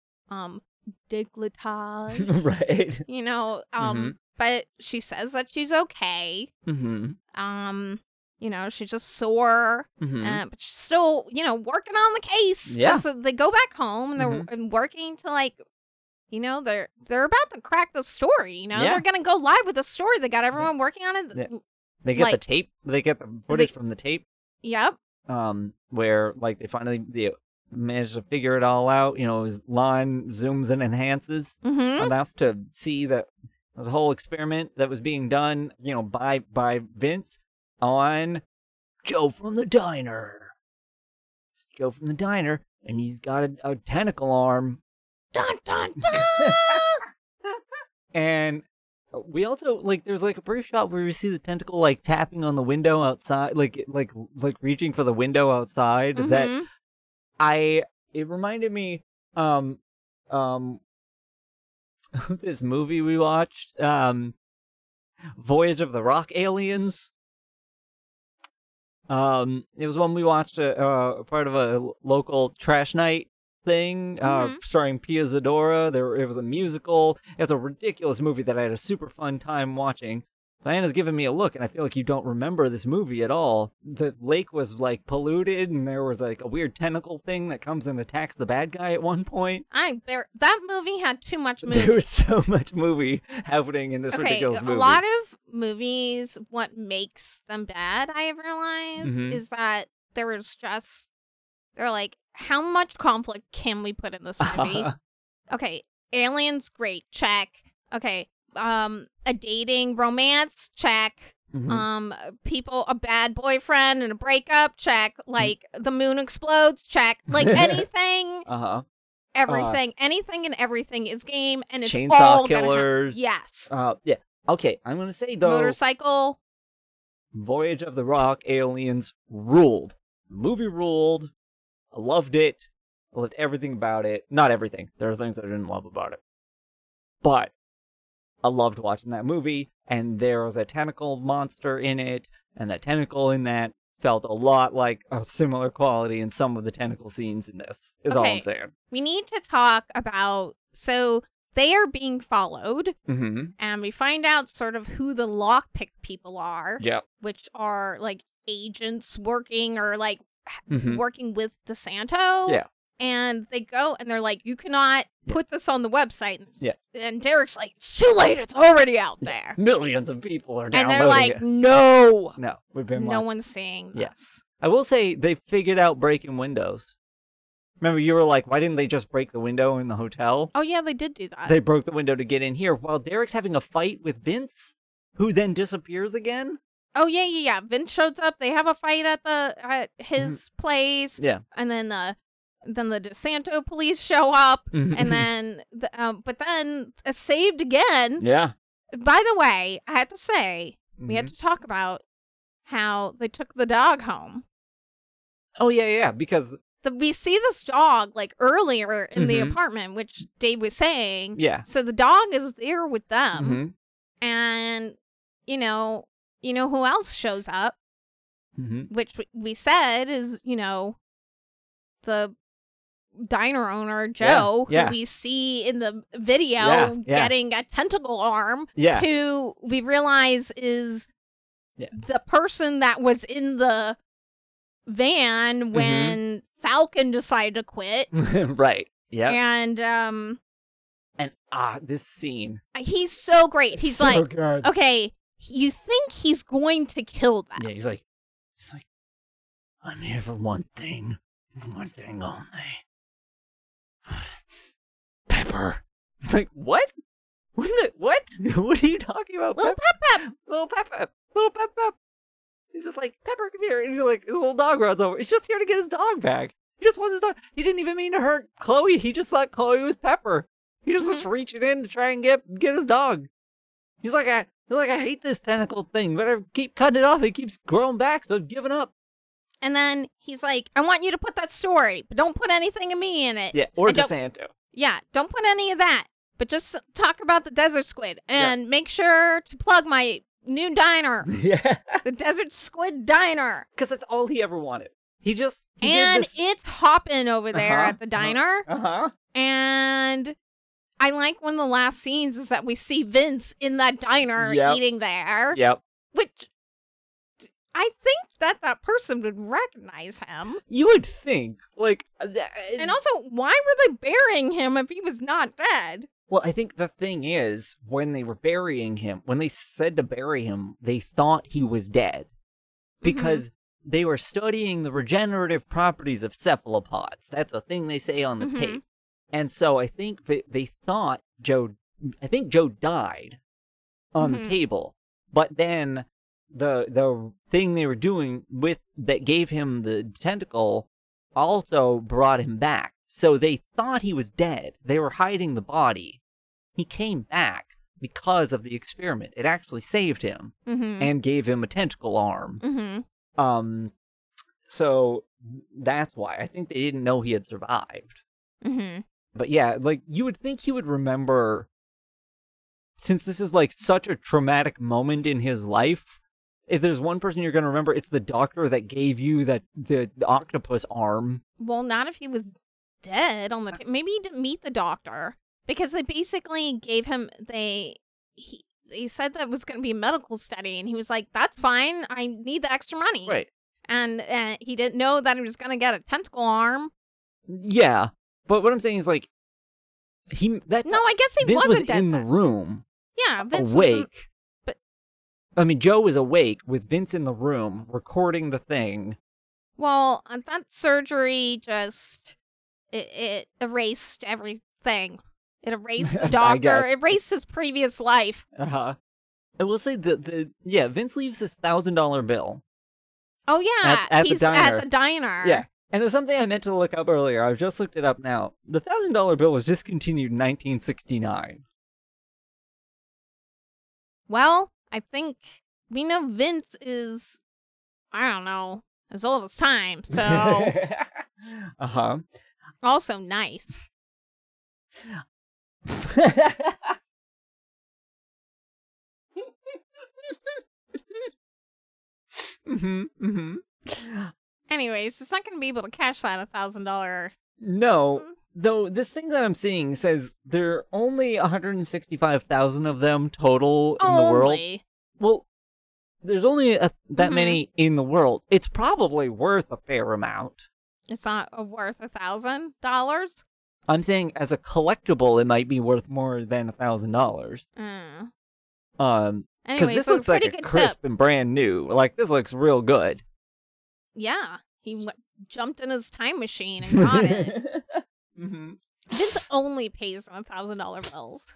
décolletage, Right. you know, Mhm. but she says that she's okay. Mm-hmm. You know, she's just sore, Mm-hmm. but she's still, you know, working on the case. Yeah. So they go back home and they're and working to like, you know, they're about to crack the story. You know, Yeah. they're gonna go live with the story. They got everyone working on it. Yeah. They get the Like- tape. They get the footage from the tape. Yep. Where like they finally manage to figure it all out. You know, his line zooms and enhances Mm-hmm. enough to see that there's a whole experiment that was being done. You know, by Vince on Joe from the diner. It's Joe from the diner, and he's got a tentacle arm. Dun dun dun. And we also like there's like a brief shot where we see the tentacle like tapping on the window outside, like reaching for the window outside. That Mhm. it reminded me of this movie we watched, Voyage of the Rock Aliens. It was one we watched part of a local trash night thing, starring Pia Zadora. It was a musical. It's a ridiculous movie that I had a super fun time watching. Diana's giving me a look, and I feel like you don't remember this movie at all. The lake was like polluted, and there was like a weird tentacle thing that comes and attacks the bad guy at one point. That movie had too much movie. There was so much movie happening in this ridiculous movie. A lot of movies, what makes them bad, I have realized, Mhm. is that they're like, how much conflict can we put in this movie? Okay, aliens, great, check. Okay, a dating romance, check. Mhm. A bad boyfriend and a breakup, check. Like the moon explodes, check. Like anything, everything, anything and everything is game, and it's Chainsaw all gonna killers. yes. Yeah. Okay, I'm gonna say though, Motorcycle. Voyage of the Rock Aliens ruled. The movie ruled. I loved it. I loved everything about it. Not everything. There are things I didn't love about it. But I loved watching that movie, and there was a tentacle monster in it, and that tentacle in that felt a lot like a similar quality in some of the tentacle scenes in this, is all I'm Okay. saying. We need to talk about, so they are being followed, Mm-hmm. and we find out sort of who the lockpick people are, Yeah. which are like agents working or like Mm-hmm. working with DeSanto. Yeah. And they go and they're like, you cannot put this on the website. And, Yeah. and Derek's like, it's too late. It's already out there. Millions of people are And downloading they're like, it. no. No, we've been No watching. one's seeing this. Yes. I will say they figured out breaking windows. Remember, you were like, why didn't they just break the window in the hotel? Oh, yeah, they did do that. They broke the window to get in here while Derek's having a fight with Vince, who then disappears again. Oh, yeah. Vince shows up. They have a fight at his place. Yeah. And then the DeSanto police show up. And then, but then saved again. Yeah. By the way, I had to say, we had to talk about how they took the dog home. Oh, yeah, because... We see this dog like earlier in the Mhm. apartment, which Dave was saying. Yeah. So the dog is there with them. Mm-hmm. And, you know who else shows up? Mm-hmm. Which we said is, the diner owner, Joe, Yeah. who we see in the video Yeah. getting a tentacle arm, Yeah. who we realize is the person that was in the van when Falcon decided to quit. Right. Yeah. And this scene. he's so great. He's so like, good. okay, you think he's going to kill them. Yeah, he's like, I'm here for one thing, and one thing only. Pepper. It's like, what? What? What are you talking about? Little Pep. Little Pep. He's just like, Pepper, come here. And he's like, his little dog runs over. He's just here to get his dog back. He just wants his dog. He didn't even mean to hurt Chloe. He just thought Chloe was Pepper. He just was reaching in to try and get his dog. He's like, They're like, I hate this tentacle thing. Better keep cutting it off. It keeps growing back, so I'm giving up. And then he's like, I want you to put that story, but don't put anything of me in it. Yeah, or And don't- DeSanto. Yeah, don't put any of that. But just talk about the Desert Squid. And make sure to plug my new diner. Yeah. The Desert Squid Diner. Because that's all he ever wanted. He did And this... it's hopping over there Uh-huh, at the diner. Uh-huh. And I like one of the last scenes is that we see Vince in that diner Yep. eating there. Yep. Which I think that person would recognize him. You would think, like... And also, why were they burying him if he was not dead? Well, I think the thing is, when they were burying him, when they said to bury him, they thought he was dead. Because they were studying the regenerative properties of cephalopods. That's a thing they say on the tape. And so I think they thought Joe died on the table. But then the thing they were doing that gave him the tentacle also brought him back. So they thought he was dead. They were hiding the body. He came back because of the experiment. It actually saved him and gave him a tentacle arm. So that's why. I think they didn't know he had survived. But yeah, like, you would think he would remember, since this is like such a traumatic moment in his life, if there's one person you're going to remember, it's the doctor that gave you the octopus arm. Well, not if he was dead on the maybe he didn't meet the doctor, because they basically gave him they said that it was going to be a medical study, and he was like, that's fine, I need the extra money. Right. And he didn't know that he was going to get a tentacle arm. Yeah, but what I'm saying is, like, I guess he Vince wasn't was dead in the then. room. Yeah, Vince awake. But I mean, Joe was awake with Vince in the room recording the thing. well, that surgery just it erased everything. It erased the doctor. It erased his previous life. I will say Vince leaves this $1,000 bill. Oh yeah, at he's the diner. at the diner. Yeah. And there was something I meant to look up earlier. I've just looked it up now. The $1,000 bill was discontinued in 1969. Well, I think we know Vince is, I don't know, as old as time, so also nice. Anyways, it's not going to be able to cash that $1,000. No, though this thing that I'm seeing says there are only 165,000 of them total in the world. Well, there's only that many in the world. It's probably worth a fair amount. It's not worth $1,000? I'm saying as a collectible, it might be worth more than $1,000. Because this looks like a crisp and brand new. Like, this looks real good. Yeah, he jumped in his time machine and got it. Vince only pays $1,000 bills.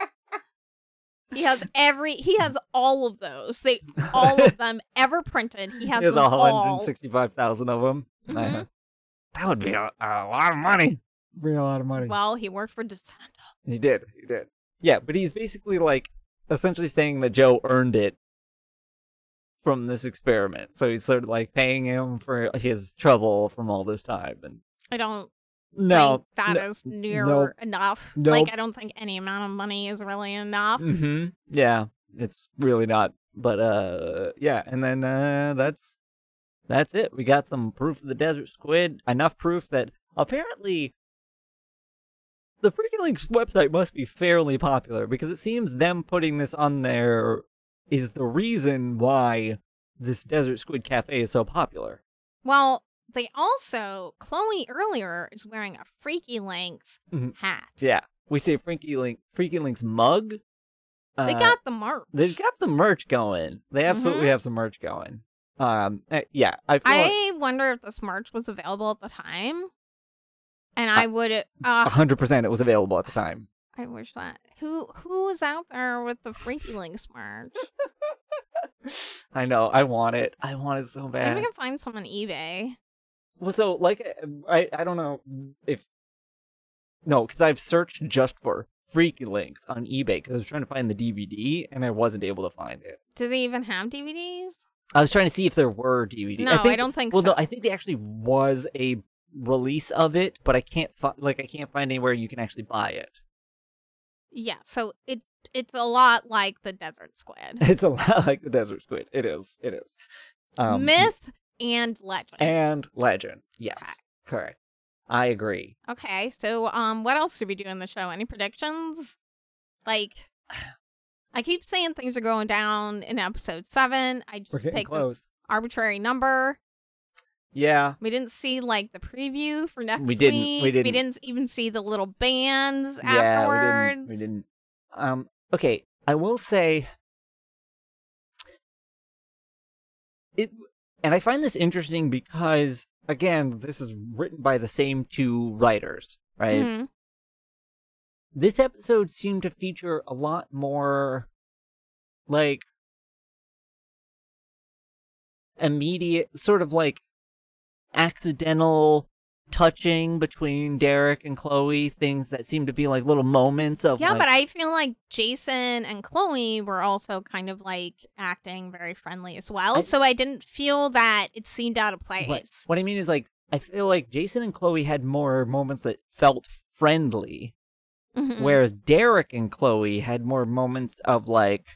He has all of those. All of them ever printed. He has them 165,000 of them. That would be a lot of money. Be a lot of money. Well, he worked for DeSanto. He did. Yeah, but he's basically like essentially saying that Joe earned it from this experiment. So he's sort of like paying him for his trouble from all this time. And I don't think that is near enough. Nope. Like, I don't think any amount of money is really enough. Yeah, it's really not. But yeah, and then that's it. We got some proof of the desert squid. Enough proof that apparently the Freaky Links website must be fairly popular, because it seems them putting this on there is the reason why this Desert Squid Cafe is so popular. Well, they also, Chloe earlier is wearing a Freaky Links hat. Yeah, we say Freaky Links mug. They got the merch. They've got some merch going. They absolutely have some merch going. Yeah, I wonder if this merch was available at the time. And I would 100% it was available at the time. I wish that. Who was out there with the Freaky Links merch? I know. I want it. I want it so bad. Maybe we can find some on eBay. Well, so, like, I don't know if... No, because I've searched just for freaky length on eBay because I was trying to find the DVD and I wasn't able to find it. Do they even have DVDs? I was trying to see if there were DVDs. No, I don't think so. Well, no, I think there actually was a release of it, but I can't find anywhere you can actually buy it. Yeah, so it's a lot like the Desert Squid. It's a lot like the Desert Squid. It is. Myth and legend. And legend. Yes. Okay. Correct. I agree. Okay, so what else did we do in the show? Any predictions? Like, I keep saying things are going down in episode 7. I just picked an arbitrary number. Yeah. We didn't see, like, the preview for next week. We didn't even see the little bands afterwards. We didn't. Okay, I will say it, and I find this interesting because, again, this is written by the same 2 writers, right? Mm-hmm. This episode seemed to feature a lot more, like, immediate, sort of like accidental touching between Derek and Chloe, things that seem to be like little moments of but I feel like Jason and Chloe were also kind of like acting very friendly as well, so I didn't feel that it seemed out of place. What I mean is, like, I feel like Jason and Chloe had more moments that felt friendly, whereas Derek and Chloe had more moments of like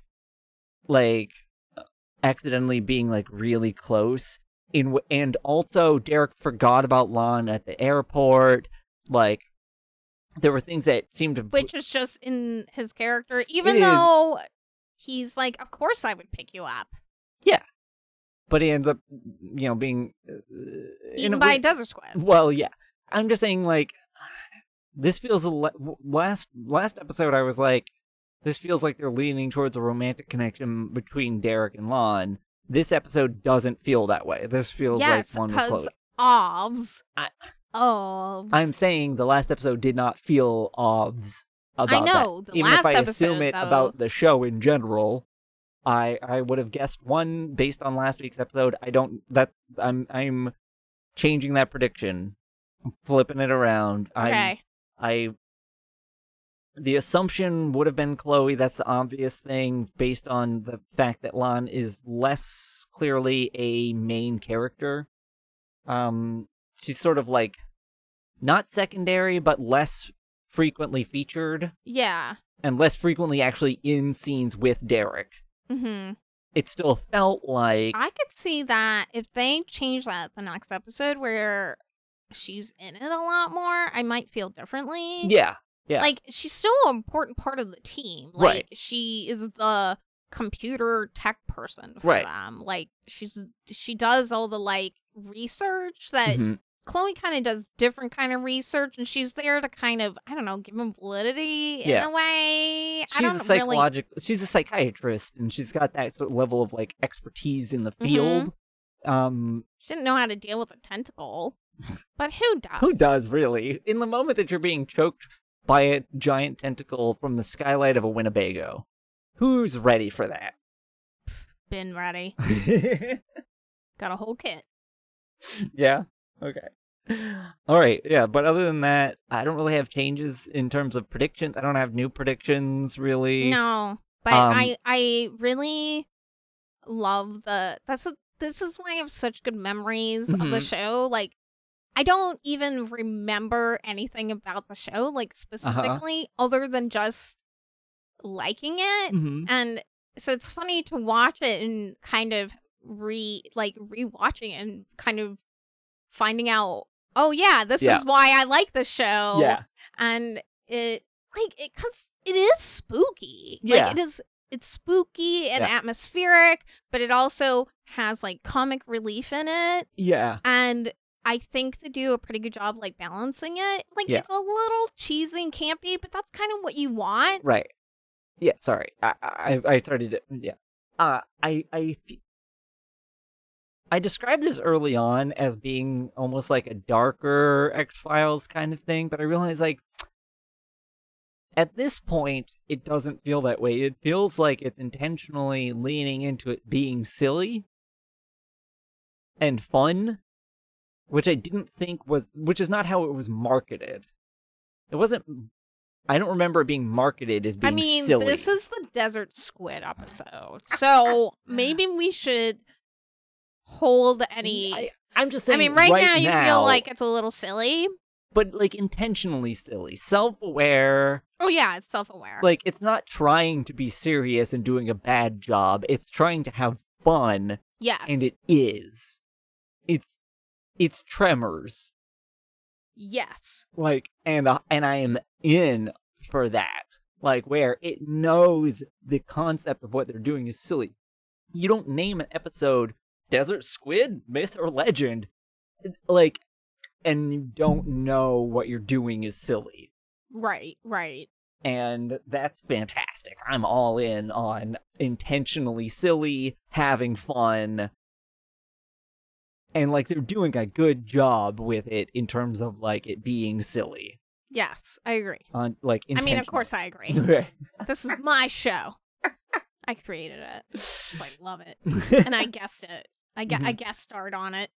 accidentally being like really close. And also, Derek forgot about Lon at the airport. Like, there were things that seemed to... Which is just in his character, even though he's like, of course I would pick you up. Yeah. But he ends up, being... eaten by a desert squid. Well, yeah. I'm just saying, like, this feels... Last episode, I was like, this feels like they're leaning towards a romantic connection between Derek and Lon. This episode doesn't feel that way. This feels like one with Chloe. Yes, because I'm saying the last episode did not feel obvs about that. I know, the Even last if I episode, assume it though, about the show in general, I would have guessed 1 based on last week's episode. I'm changing that prediction. I'm flipping it around. Okay. The assumption would have been Chloe. That's the obvious thing based on the fact that Lon is less clearly a main character. She's sort of like not secondary, but less frequently featured. Yeah. And less frequently actually in scenes with Derek. Mm-hmm. It still felt like... I could see that if they change that the next episode where she's in it a lot more, I might feel differently. Yeah. Yeah. Like, she's still an important part of the team. Like, right. She is the computer tech person for right. them. Like, she does all the, like, research that Chloe kind of does different kind of research, and she's there to kind of, I don't know, give them validity in a way. She's a psychiatrist, and she's got that sort of level of, like, expertise in the field. She didn't know how to deal with a tentacle. But who does? Who does, really? In the moment that you're being choked by a giant tentacle from the skylight of a Winnebago. Who's ready for that? Been ready. Got a whole kit. Yeah? Okay. All right, yeah, but other than that, I don't really have changes in terms of predictions. I don't have new predictions, really. No, but I really love this is why I have such good memories of the show. Like, I don't even remember anything about the show, like, specifically, other than just liking it. And so it's funny to watch it and kind of rewatching it and kind of finding out, oh, yeah, this is why I like the show. Yeah. And because it is spooky. Yeah. Like, it's spooky and atmospheric, but it also has, like, comic relief in it. Yeah. And I think they do a pretty good job, like, balancing it. Like, it's a little cheesy and campy, but that's kind of what you want. Right. Yeah, sorry. I started to... Yeah. I described this early on as being almost like a darker X-Files kind of thing, but I realized, like, at this point, it doesn't feel that way. It feels like it's intentionally leaning into it being silly and fun, which I didn't think was... Which is not how it was marketed. It wasn't I don't remember it being marketed as being silly. This is the Desert Squid episode, so maybe we should hold any... I'm just saying, right now you feel like it's a little silly. But, like, intentionally silly. Self-aware. Oh, yeah, it's self-aware. Like, it's not trying to be serious and doing a bad job. It's trying to have fun. Yes. And it is. It's Tremors. Yes. Like, and I am in for that. Like, where it knows the concept of what they're doing is silly. You don't name an episode Desert Squid, Myth or Legend. Like, and you don't know what you're doing is silly. Right. And that's fantastic. I'm all in on intentionally silly, having fun. And, like, they're doing a good job with it in terms of, like, it being silly. Yes, I agree. Of course I agree. This is my show. I created it. So I love it. And I guessed it. I guest starred on it.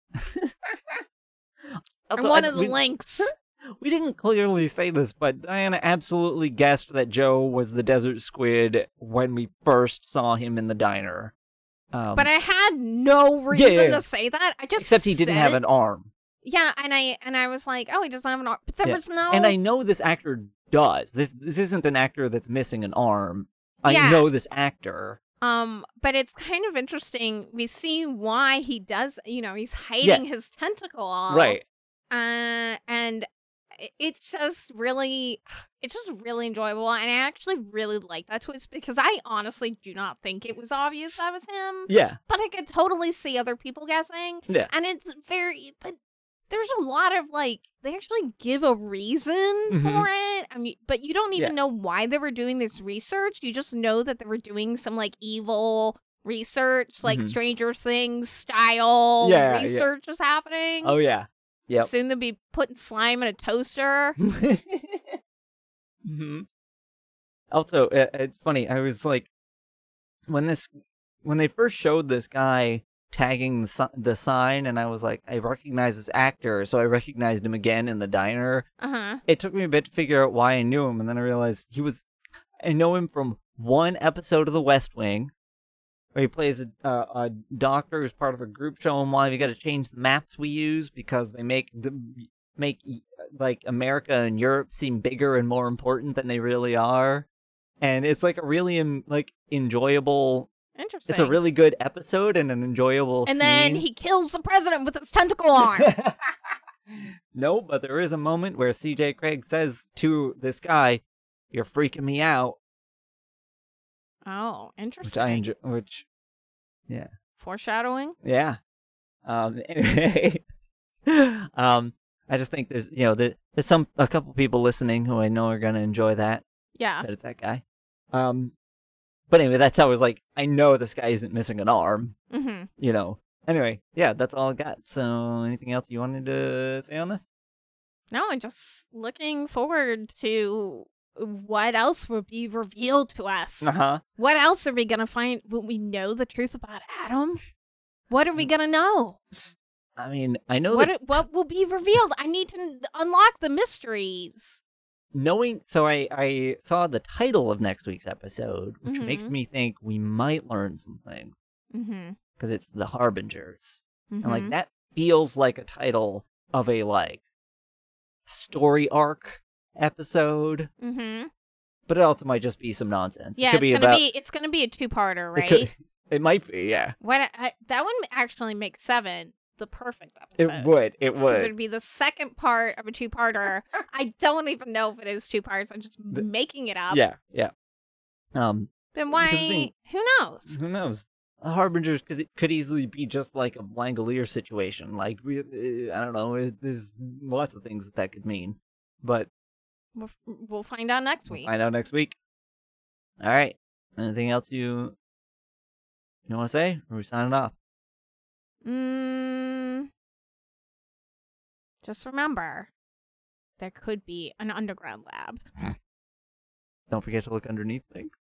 Also, I'm one of the links. We didn't clearly say this, but Diana absolutely guessed that Joe was the Desert Squid when we first saw him in the diner. But I had no reason to say that. I just except he didn't have an arm. Yeah, and I was like, oh, he doesn't have an arm. But there was no... And I know this actor does. This isn't an actor that's missing an arm. I know this actor. But it's kind of interesting. We see why he does, he's hiding his tentacle. Right. And it's just really enjoyable. And I actually really like that twist because I honestly do not think it was obvious that was him. Yeah. But I could totally see other people guessing. Yeah. And it's but there's a lot of, like, they actually give a reason for it. But you don't even know why they were doing this research. You just know that they were doing some, like, evil research, like Stranger Things style research is happening. Oh, yeah. Yep. Soon they'll be putting slime in a toaster. Also, it's funny. I was like, when they first showed this guy tagging the sign, and I was like, I recognize this actor, so I recognized him again in the diner. It took me a bit to figure out why I knew him, and then I realized I know him from one episode of The West Wing, where he plays a doctor who's part of a group showing why we got to change the maps we use because they make like America and Europe seem bigger and more important than they really are, and it's like a really enjoyable. Interesting. It's a really good episode and an enjoyable scene. And then he kills the president with his tentacle arm. No, but there is a moment where C.J. Craig says to this guy, "You're freaking me out." Oh, interesting. Which I enjoy. Yeah. Foreshadowing. Yeah. Anyway, I just think there's there's a couple people listening who I know are gonna enjoy that. Yeah. That it's that guy. But anyway, that's how I was like, I know this guy isn't missing an arm. Anyway, yeah, that's all I got. So, anything else you wanted to say on this? No, I'm just looking forward to what else will be revealed to us. What else are we gonna find? Will we know the truth about Adam? What are we gonna know? I mean, I know what will be revealed. I need to unlock the mysteries. So I saw the title of next week's episode, which makes me think we might learn some things. Because it's The Harbingers. And, like, that feels like a title of a, like, story arc episode. But it also might just be some nonsense. Yeah, it's gonna be a two-parter, right? It might be, yeah. That one actually makes 7 the perfect episode. It would. Because it'd be the second part of a two-parter. I don't even know if it is 2 parts. I'm just making it up. Yeah. Then why? Who knows? Who knows? Harbingers, because it could easily be just like a Langolier situation. Like, I don't know. There's lots of things that could mean. But we'll find out next week. All right. Anything else you want to say? Or are we signing off? Just remember, there could be an underground lab. Don't forget to look underneath things.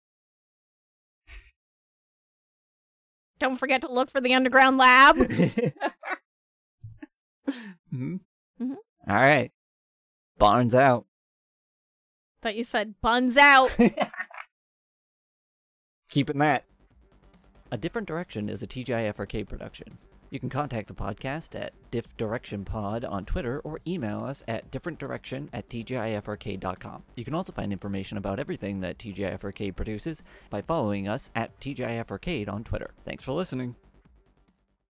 Don't forget to look for the underground lab. All right. Barnes out. Thought you said buns out. Keeping that. A Different Direction is a TGIF Arcade production. You can contact the podcast at diffdirectionpod on Twitter or email us at differentdirection@tgifarcade.com. You can also find information about everything that TGIF Arcade produces by following us at TGIF Arcade on Twitter. Thanks for listening.